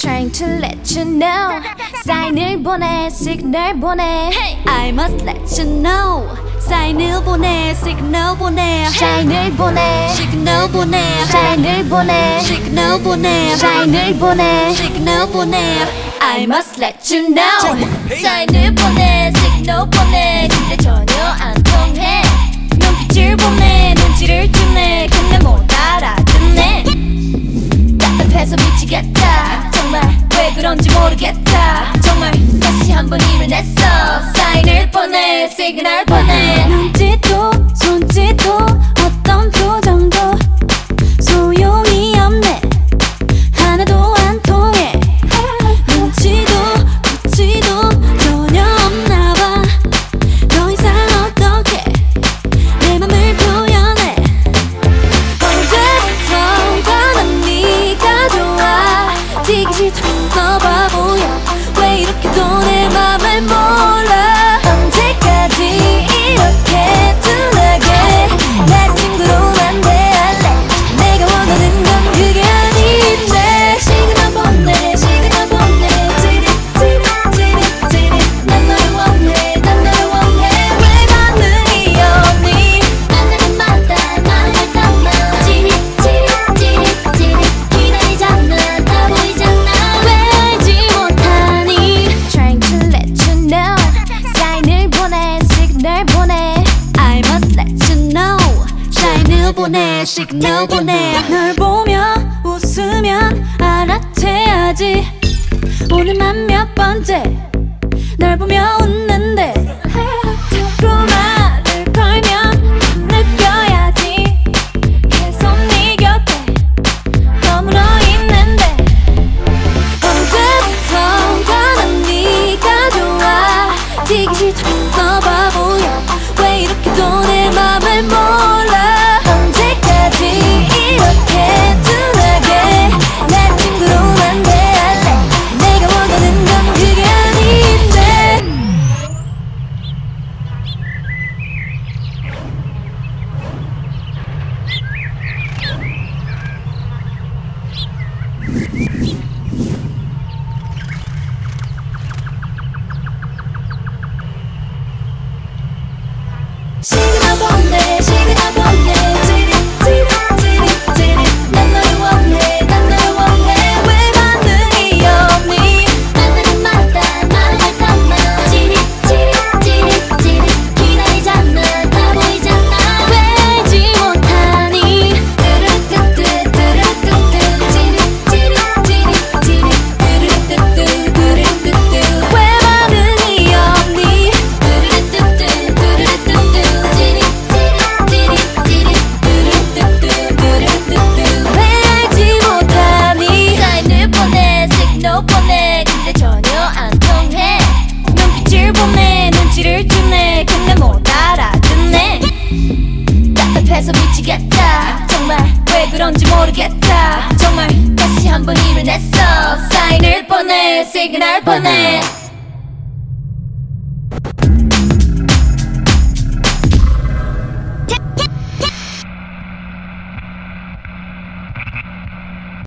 Trying to let you know. 사인을 보내, 시그널 보내. I must let you know. 사인을 보내, 시그널 보내. 사인을 보내, 시그널 보내. 사인을 보내, 시그널 보내. 사인을 보내, 시그널 보내. I must let you know. 사인을 보내, 시그널 보내. 근데 전혀 안 통해. 눈빛을 보내, 눈치를 주네. 근데 못 알아듣네. 답답해서 미치겠다. 정말 왜 그런지 모르겠다. 정말 다시 한번 힘을 냈어. 사인을 보내, 시그널 보내. 눈짓도 손짓도 어떤 표정도 소용이 없네. 하나도 안 통해. 눈치도 코치도 전혀 없나봐. 더 이상 어떻게 내 맘을 표현해. 언제부턴가 난 네가 좋아. 지기 싫다했어 바보야. 왜 이렇게도 내 맘을 몰라. 언제까지 이렇게 둔하게 날 친구로만 대할래. 내가 원하는 건 그게 아닌데. 시그널 보내, 시그널 보내. 찌릿 난 너를 원해, 난 너를 원해. 왜 반응이 없니? 만나는 마다 마음을 담아. 찌릿 기다리잖아. 다 보이잖아. 왜 알지 못하니? Trying to let you know. 사인을 보내, 시그널 보내. I must let you know. 사인을 보내, 시그널 보내. 널 보며 웃으면 알아채야지. 오늘만 몇 번째 날 보며 웃는데. 자꾸 말을 걸면 느껴야지. 계속 네 곁에 머물러 있는데. 언제부턴가 난 네가 좋아. 지기 싫다했어 바보야. 왜 이렇게도 내 맘을 몰라. 언제까지 이렇게 둔하게 날 친구로만 대할래. 내가 원하는 건 그게 아닌데. 시그널 보내, 시그널 보내. 찌릿 난 너를 원해, 난 너를 원해. 왜 반응이 없니? 만나는 마다 마음을 담아. 찌릿 기다리잖아. 다 보이잖아. 왜 알지 못하니? 뚜루뚜뚜 뚜루뚜뚜 왜 반응이 없니? 왜 알지 못하니? 사인을 보내, 시그널 보내. 근데 전혀 안 통해. 눈빛을 보내, 눈치를 주네. 근데 못 알아듣네. 답답해서 미치겠다. 정말 왜 그런지 모르겠다. 정말 다시 한번 힘을 냈어. 사인을 보내, 시그널 보내.